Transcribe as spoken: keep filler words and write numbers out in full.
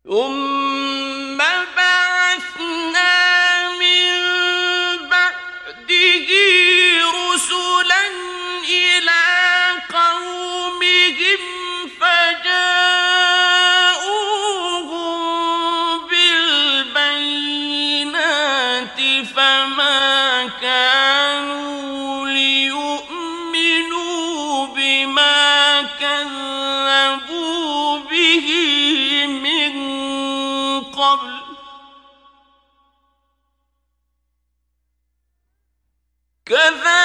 ثم بعثنا من بعده رسلا إلى قومهم فجاءوهم بالبينات فما كانوا ليؤمنوا بما كذبوا به من قبل كذلك